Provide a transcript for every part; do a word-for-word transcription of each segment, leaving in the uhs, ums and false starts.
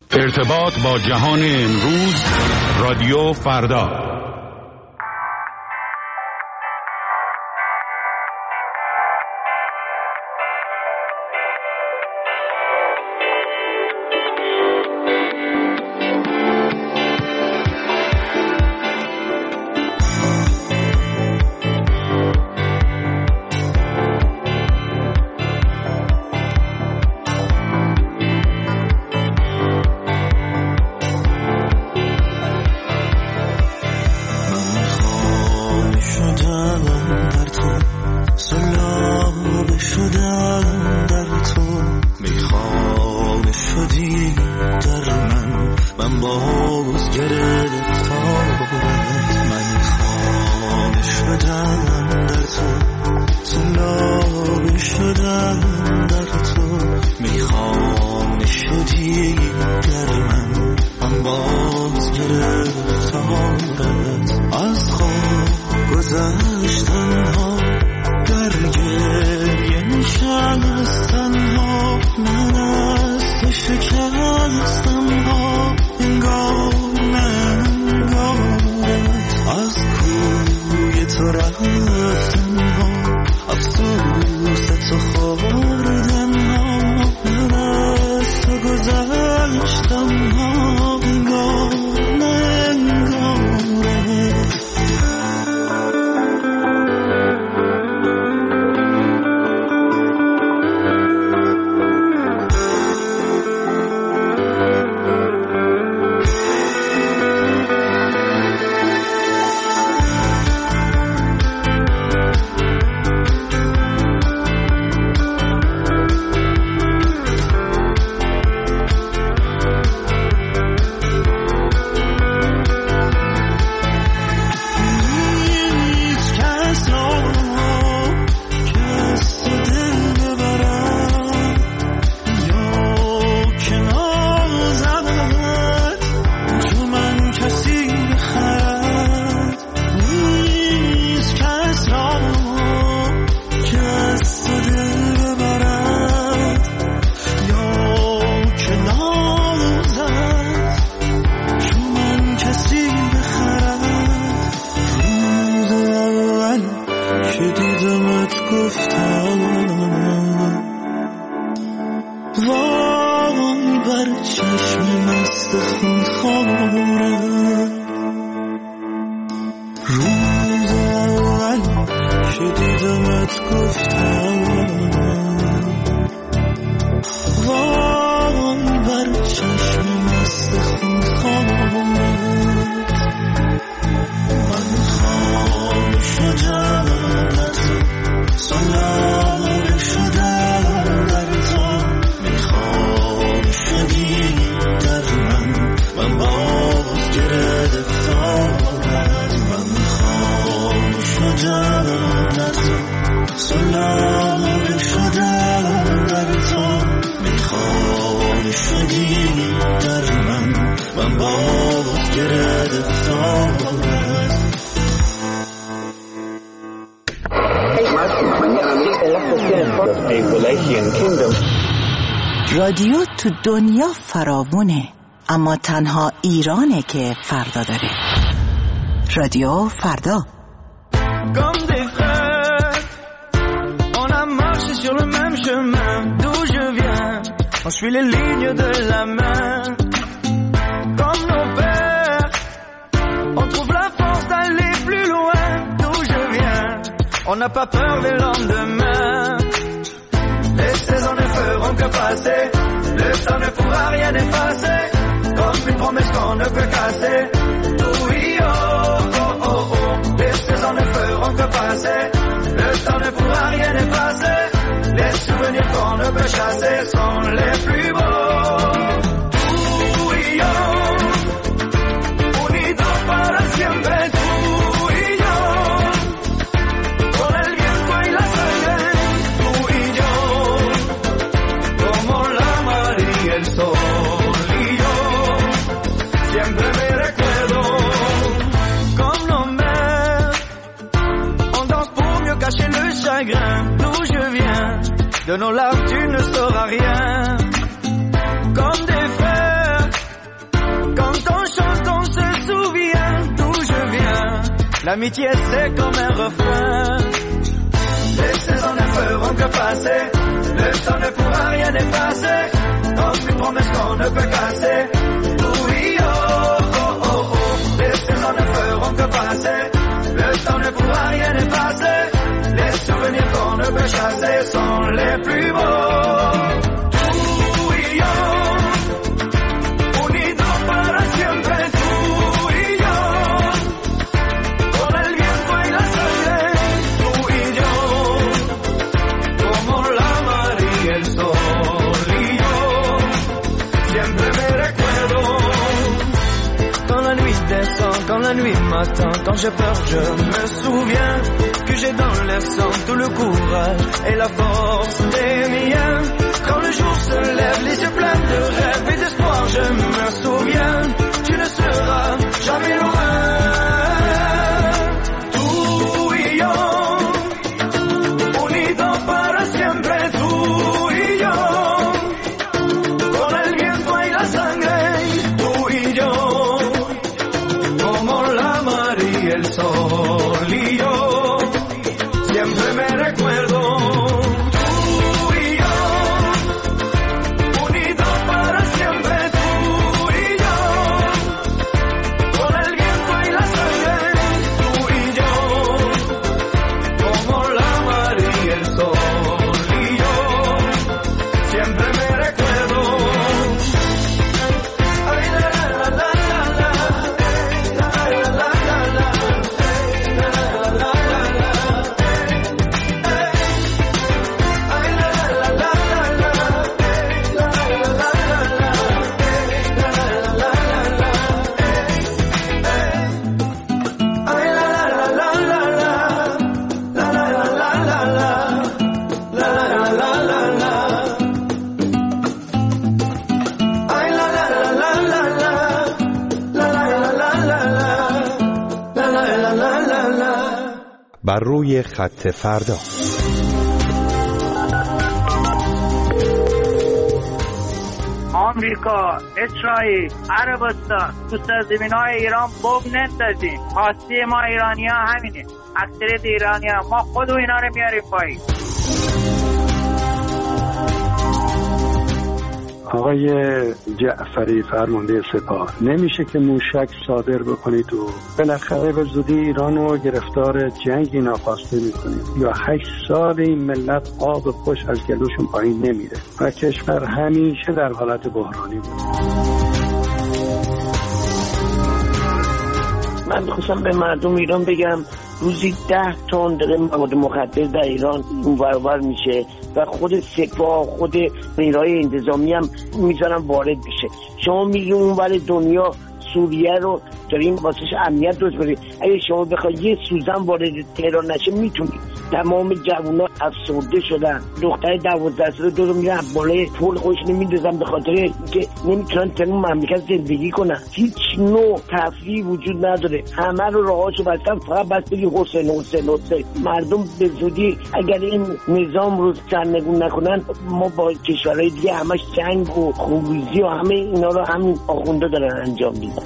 ارتباط با جهان امروز، رادیو فردا. رادیو تو دنیا فراوونه، اما تنها ایرانه که فردا داره. رادیو فردا. Comme des frères, on a marché sur le même chemin d'où je viens. On suit les lignes de la main. Comme nos pères, on trouve la force d'aller plus loin d'où je viens. On n'a pas peur des lendemains. Les saisons ne feront que passer. Le temps ne pourra rien effacer. Comme une promesse qu'on ne peut casser. Oui, oh, oh, oh, oh. Les saisons ne feront que passer. Le temps ne pourra rien effacer. Les souvenirs qu'on ne peut chasser sont les plus beaux. Oui, oh. Unidos para siempre. D'où je viens, de nos larmes tu ne sauras rien. Comme des frères, L'amitié c'est comme un refrain. Les saisons ne feront que passer. Le temps ne pourra rien effacer. Comme une promesse qu'on ne peut casser. Oui, oh, oh, oh, oh. Les saisons ne feront que passer. Le temps ne pourra rien effacer. Les souvenirs qu'on ne peut chasser sont les plus beaux. Tú y yo, unidos para siempre. Tú y yo, con el viento y la sangre. Tú y yo, como la mar y el sol. Y yo, siempre me recuerdo. Quand la nuit descend, quand la nuit m'attend, quand j'ai peur, je me souviens que j'ai dans le sang tout le courage et la force des miens. Quand le jour se lève, les yeux pleins de rêves et d'espoir, je me souviens, tu ne seras jamais loin. Tú y yo, unidos para siempre, tú y yo, con el viento y la sangre, tú y yo, como la mar y el sol. Y yo siempre me recuerdo. Tú y yo, unidos para siempre. Tú y yo, con el viento y la sangre. Tú y yo, como la mar y el sol. Y yo siempre me recuerdo. Ay, la, la, la, la, la, la, la, la, la, la, la, la, la. بر روی خط فردا. آمریکا، اسرائیل، عربستان تو سرزمین‌های ایران بمب نندازیم. خواسته ما ایرانی‌ها همینه. اکثریت ایرانی‌ها ما خود اینا رو میاریم پایین. آقای جعفری فرمانده سپاه، نمیشه که موشک صادر بکنید و بالاخره به زودی ایران رو گرفتار جنگی ناخواسته میکنید یا هشت سال این ملت آب خوش از گلوشون پایین نمیره و کشور همیشه در حالت بحرانی بود. من میخواستم به مردم ایران بگم روزی ده تن داره مواد مخدر در ایران ورور میشه و خود سپاه خود نیروهای انتظامی هم میذارن وارد بشه. شما میگی اون ور دنیا سوریه رو داریم واسش امنیت درست کنید. اگه شما بخواید یه سوزن وارد تهران نشه میتونید. تمام جوونا افسرده شدن. دختر دوازده ساله دو رو میرن بالای پول خودشون میندازن به خاطر اینکه نمیتونن تو اون مملکت زندگی کنن. هیچ نوع تفریحی وجود نداره. همه رو راهاشو بستن، فقط بس بگی حسین حسین حسین. مردم به زودی اگر این نظام رو سرنگون نکنن ما با کشورهای دیگه همش جنگ و خونریزی و همه اینا رو همین آخونده دارن انجام میدن.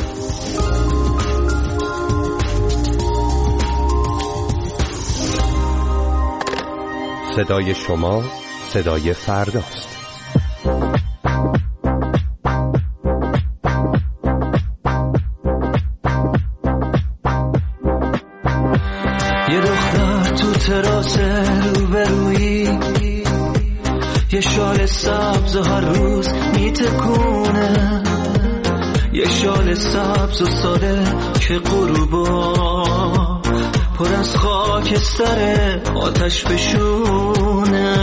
صدای شما صدای فرداست. یه دختر تو تراس روبرویی، یه شال سبز هر روز میتکونه، یه شال سبز و ساده که غروبا پر از خاکستر آتش بشونه.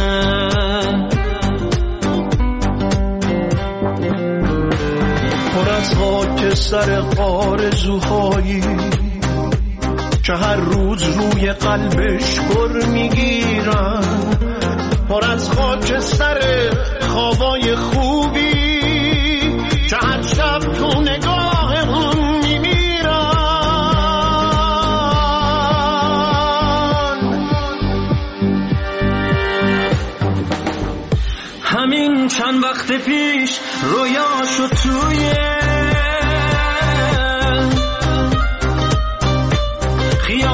پر از خاکستر آرزوهایی که هر روز روی قلبش پر میگیرن، پر از خاکستر خوابای خوبی که هر شب تو نگاه اون همین چند وقت پیش رویاشو توی خیال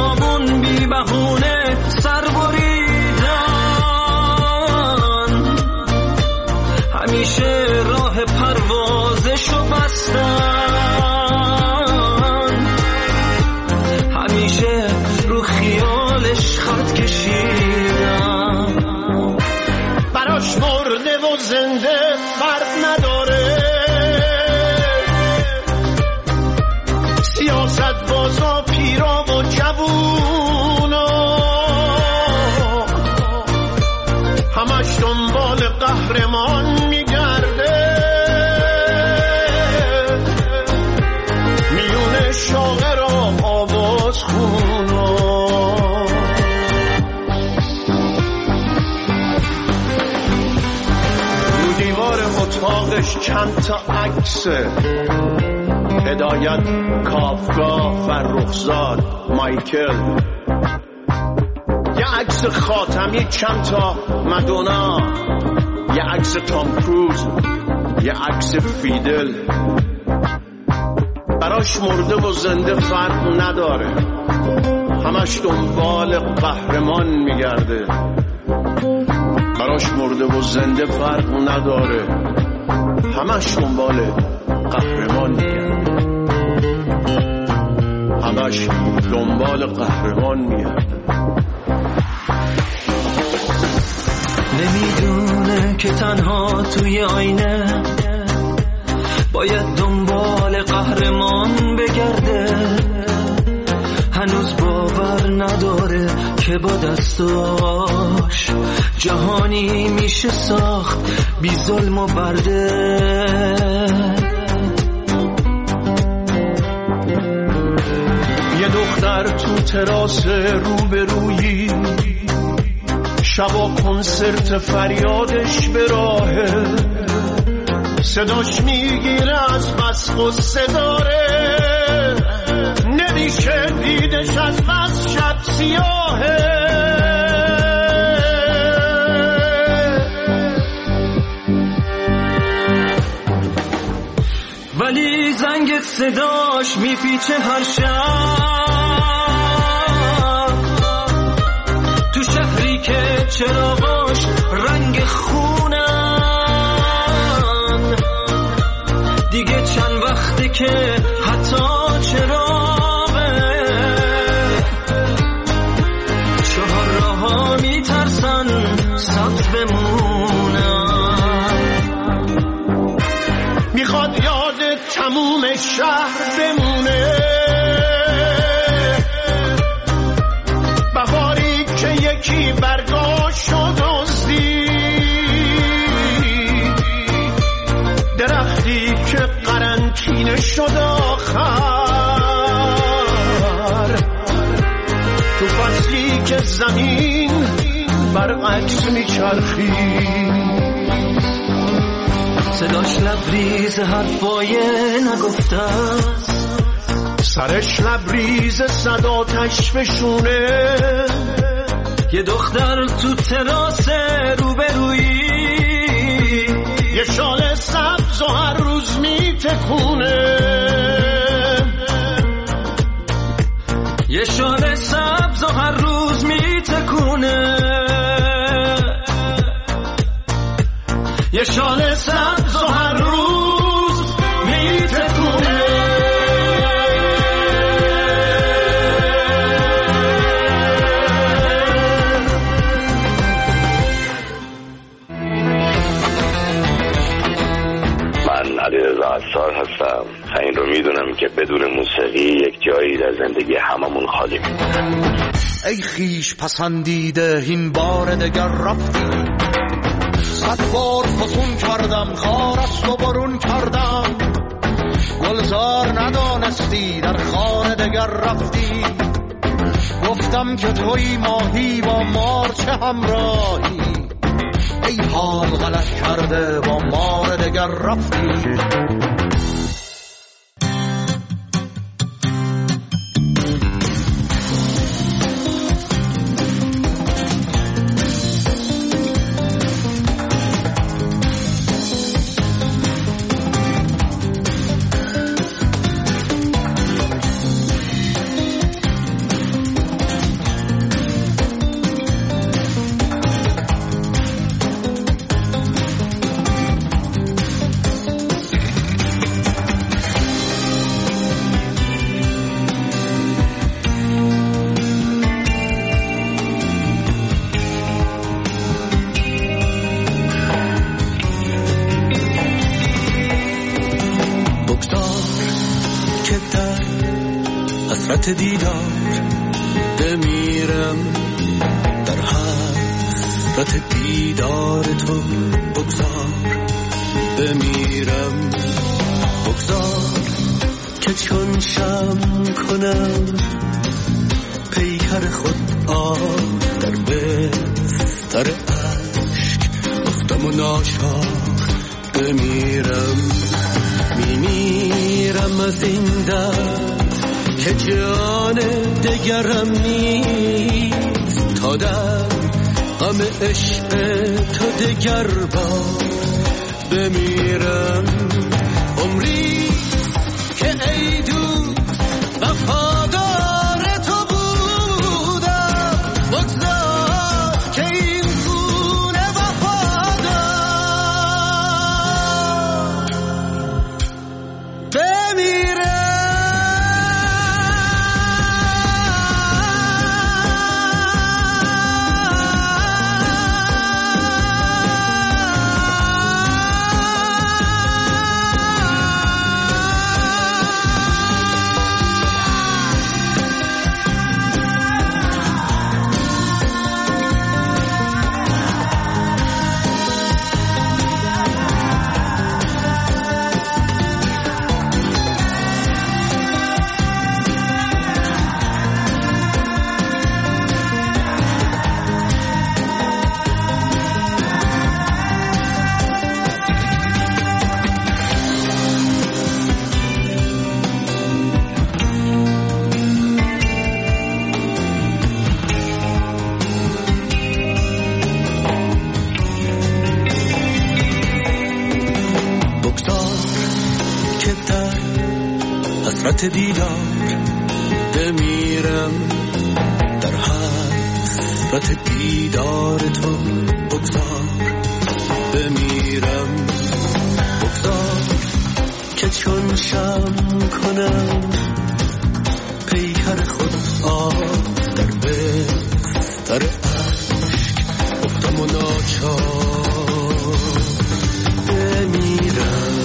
باش چند تا عکس هدایت، کافکا، فرخزاد، مایکل، یه عکس خاتمی، چند تا مدونا، یه عکس تام کروز، یه عکس فیدل. براش مرده و زنده فرق نداره، همش دنبال قهرمان میگرده. براش مرده و زنده فرق نداره، همش دنبال قهرمان میگرده. همش دنبال قهرمان میگرده. نمیدونه که تنها توی آینه باید دنبال قهرمان بگرده. هنوز باور نداره که با دستاش جهانی میشه ساخت بی ظلم و برده. یه دختر تو تراس روبرویی، شبا کنسرت فریادش به راهه، صداش میگیره از بس غصه داره، نمیشه دیدش از بس شب سیاهه. ولی زنگ صداش میپیچه هر شب تو شهری که چراغاش رنگ خونن. دیگه چند وقته که حتی چراغه چهار راه‌ها میترسن سبز بمونن. میخواد یاد تموم شهر بمونه، بهاری که یکی برگاشو دزدید، درختی که قرنطینه شد آخر، تو فصلی که زمین برعکس میچرخید. صداش لبریز حرفای نگفته است، سرش لبریز صداتش بشونه. یه دختر تو تراس روبرویی، یه شال سبز و هر روز میتکونه. یه شال سبز و هر روز میتکونه. یه شال سبز و هر روز میتکونه. من علیرضا عصار هستم. این رو میدونم که بدون موسیقی یک جایی در زندگی هممون خالی میمونه. ای خیش پسندیده این بار دگر رفتی، صد بار فسون کردم خارست و برون کردم، گلزار ندانستی در خانه دگر رفتی. گفتم که توی ماهی با مار چه همراهی، ای حال غلط کرده با مار دگر رفتی. حسرت دیدار بمیرم، در حسرت دیدار تو بگذار بمیرم. بگذار که چون شم کنم پیکر خود آب در بستر عشق، افتم و ناچار بمیرم میمیرم از این درد که جان دگرم نیست تا در غم عشق تو دگر بار بمیرم عمری که ای دوست وفادار تو بودم بگذار که این گونه وفادار بمیرم حسرت دیدار بمیرم در حسرت دیدار تو بگذار بمیرم بگذار که چون شم کنم پیکر خود آب در بستر عشق افتم و ناچار بمیرم.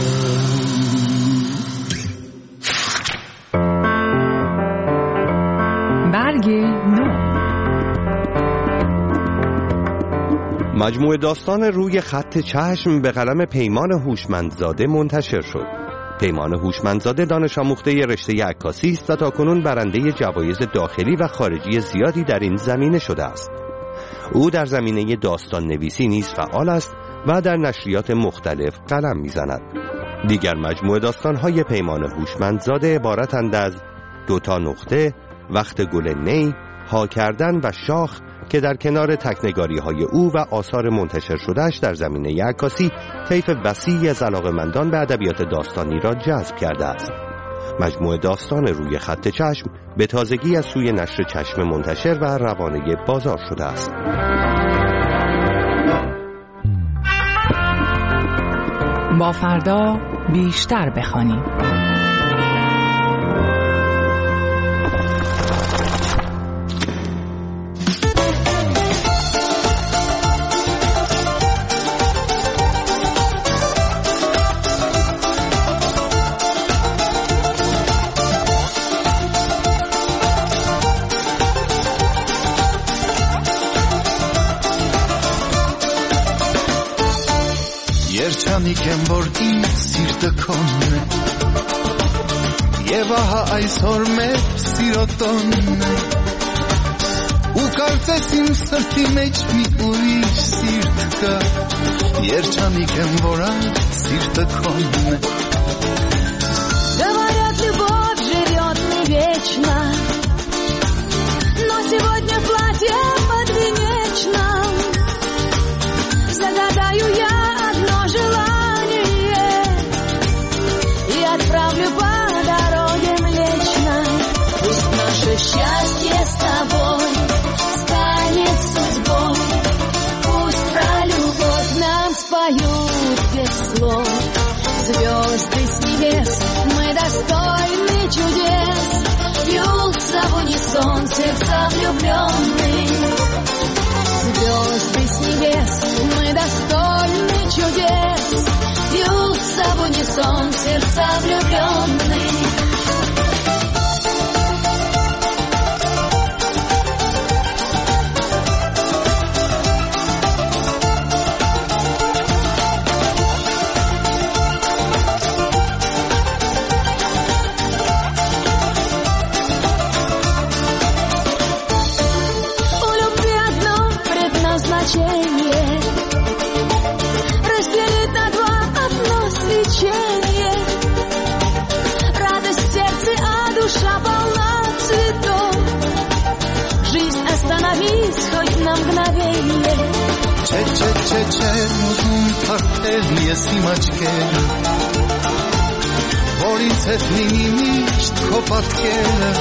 مجموعه داستان روی خط چشم به قلم پیمان هوشمندزاده منتشر شد. پیمان هوشمندزاده دانش آموخته رشته عکاسی است و تاکنون برنده جوایز داخلی و خارجی زیادی در این زمینه شده است. او در زمینه داستان نویسی نیز فعال است و در نشریات مختلف قلم میزند. دیگر مجموعه داستان‌های پیمان هوشمندزاده عبارتند از دوتا نقطه، وقت گل نی، ها کردن و شاخ که در کنار تکنگاری‌های او و آثار منتشر شدهش در زمینه عکاسی طیف وسیعی از علاقه‌مندان به ادبیات داستانی را جذب کرده است. مجموعه داستان روی خط چشم به تازگی از سوی نشر چشم منتشر و روانه بازار شده است. با فردا بیشتر بخوانیم. Երչանիք եմ որ իր սիրտը քոնն է Եվ ահա այսօր մեր սիրո տոնն է Ու կարծես իմ սրտի մեջ մի ուրիշ սիրտ կա Երչանիք եմ որ այդ սիրտը քոնն է Говорят, любовь живет не вечно Но сегодня платье подвенечно Загадаю я одно желание И отправлю по дороге Млечной Пусть наше счастье с тобой станет судьбой Пусть про любовь нам споют без слов Звезды с небес, мы достойны чудес Бьются в унисон сердца влюбленных Звезды с небес, мы достойны чудес Бьются в унисон сердца влюбленных Разделить на два одно Čečenu tarteli je snimačkele Volicet nimi mišt kopatkele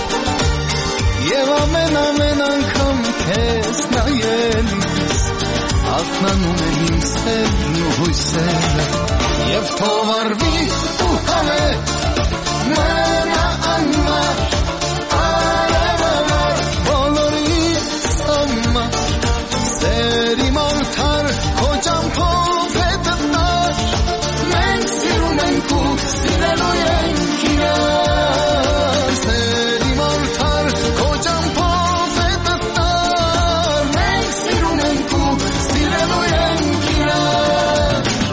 Jeva mena menan kam kes na jelis Atnanu menim senu hujsele Jev tovar vi uhame Mena anma Aremanar Bolori samma Seri maltar Kocam povedar Men siru menku Sirelu yenkinar Seri maltar Kocam povedar Men siru menku Sirelu yenkinar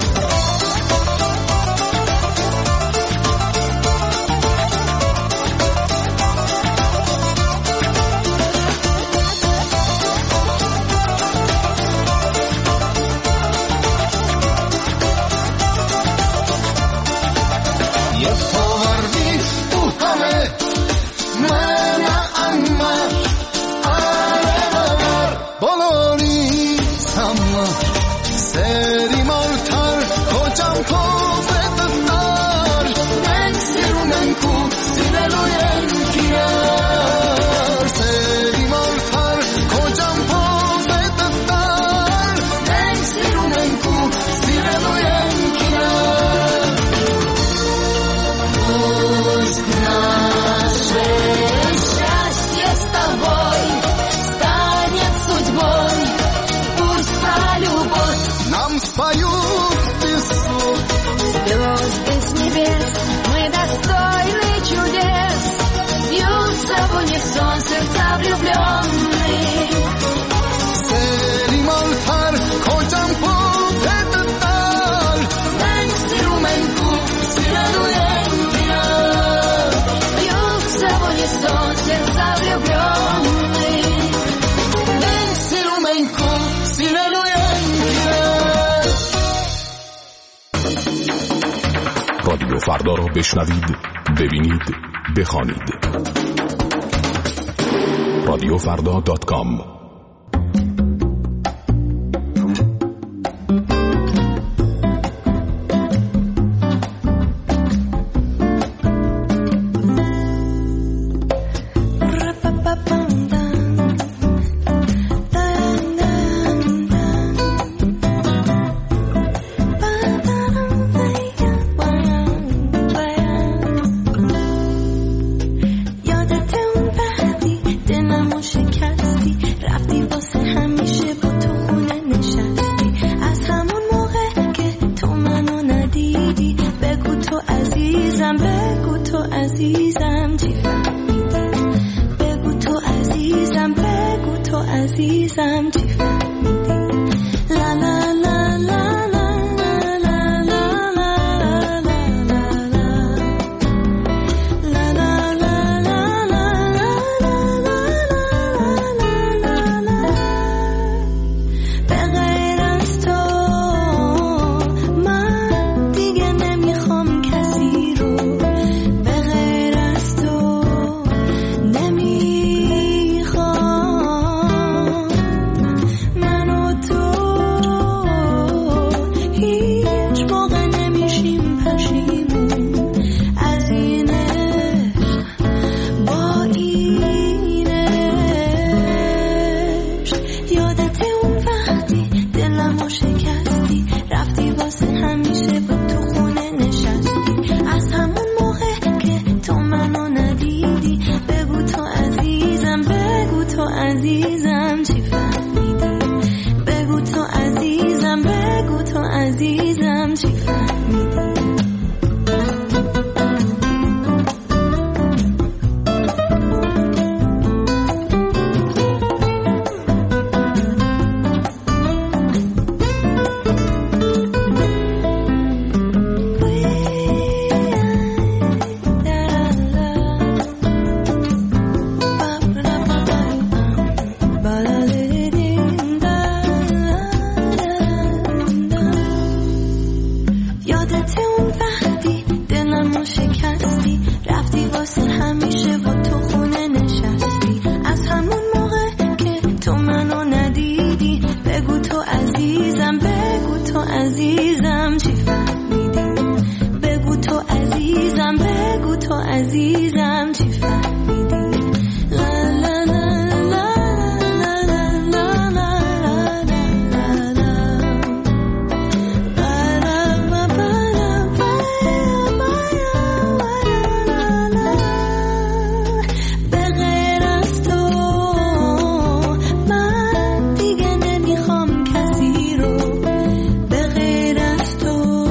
رادیو فردا را بشنوید، ببینید، بخوانید. رادیو فردا دات کام عزیزم چی فهمیدی لا لا لا لا لا لا به غیر از تو من دیگه نمیخوام کسی رو به غیر از تو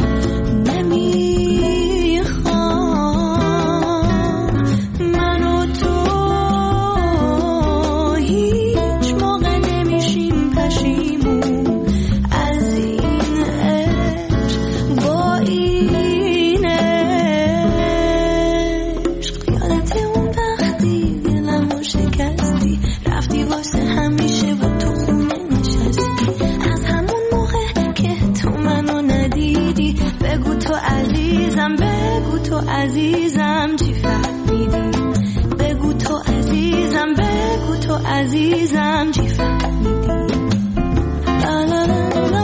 عزیزم چی فهمیدی بگو تو عزیزم بگو تو عزیزم چی فهمیدی لا لا لا لا